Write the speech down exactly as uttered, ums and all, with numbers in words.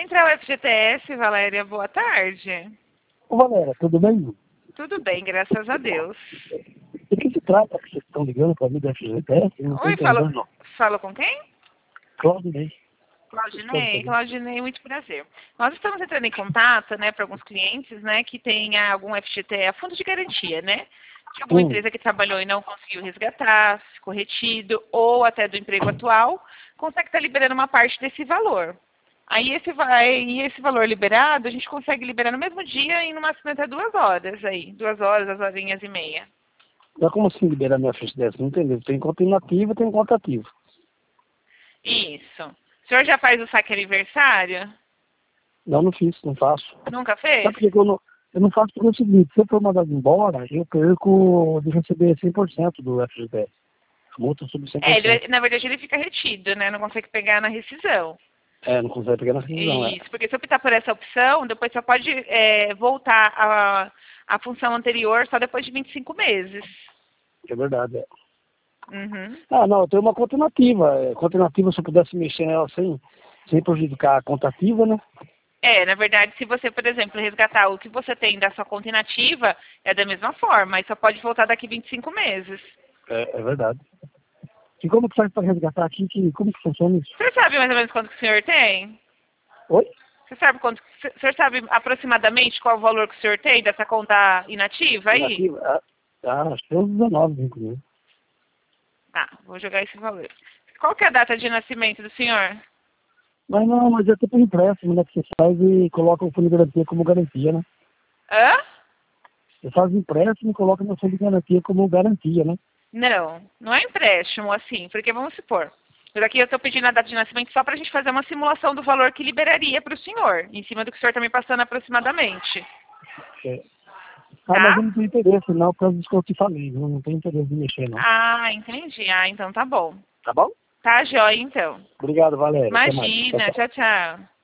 Central F G T S, Valéria, boa tarde. Ô, Valéria, tudo bem? Tudo bem, graças a Deus. De que se trata que vocês estão ligando para mim da F G T S? Não estou Oi, falo, entendendo, não. falo com quem? Claudinei. Claudinei, Claudinei, muito prazer. Nós estamos entrando em contato, né, para alguns clientes, né, que tem algum F G T S, fundo de garantia, né? De alguma Hum. empresa que trabalhou e não conseguiu resgatar, ficou retido, ou até do emprego atual, consegue estar liberando uma parte desse valor. Aí esse, vai, e esse valor liberado, a gente consegue liberar no mesmo dia e no máximo até duas horas aí. Duas horas, duas horinhas e meia. Mas como assim liberar minha F G T S? Não entendi. Tem conta inativa, tem conta ativa. Isso. O senhor já faz o saque aniversário? Não, não fiz, não faço. Nunca fez? Sabe por que que eu não, eu não faço? Porque é o seguinte, se eu for mandado embora, eu perco de receber cem por cento do F G T S. A multa sobre cem por É, cento. ele, na verdade ele fica retido, né? Não consegue pegar na rescisão. É, não consegue pegar na rescisão, é. Isso, porque se optar por essa opção, depois só pode é, voltar à, à função anterior só depois de vinte e cinco meses. É verdade, é. Uhum. Ah, não, eu tenho uma conta inativa. É, conta inativa, se eu pudesse mexer nela sem, sem prejudicar a conta ativa, né? É, na verdade, se você, por exemplo, resgatar o que você tem da sua conta inativa, é da mesma forma, e só pode voltar daqui vinte e cinco meses. É, é verdade. E como que faz para resgatar aqui? Que, como que funciona isso? Você sabe mais ou menos quanto que o senhor tem? Oi? Você sabe quanto, o senhor sabe aproximadamente qual o valor que o senhor tem dessa conta inativa aí? Inativa? Ah, ah, acho que é uns dezenove, inclusive. Tá, vou jogar esse valor. Qual que é a data de nascimento do senhor? Mas não, mas é tipo um empréstimo, né? Que você faz e coloca o fundo de garantia como garantia, né? Hã? Você faz empréstimo e coloca no fundo de garantia como garantia, né? Não, não é empréstimo assim, porque vamos supor. Por aqui eu estou pedindo a data de nascimento só para a gente fazer uma simulação do valor que liberaria para o senhor, em cima do que o senhor está me passando aproximadamente. É. Ah, Tá? mas eu não tenho interesse, não, por causa disso que eu te falei. Não, não tenho interesse de mexer, não. Ah, entendi. Ah, então tá bom. Tá bom? Tá, jóia, então. Obrigado, Valéria. Até mais. Tchau, Imagina, tchau. tchau, tchau.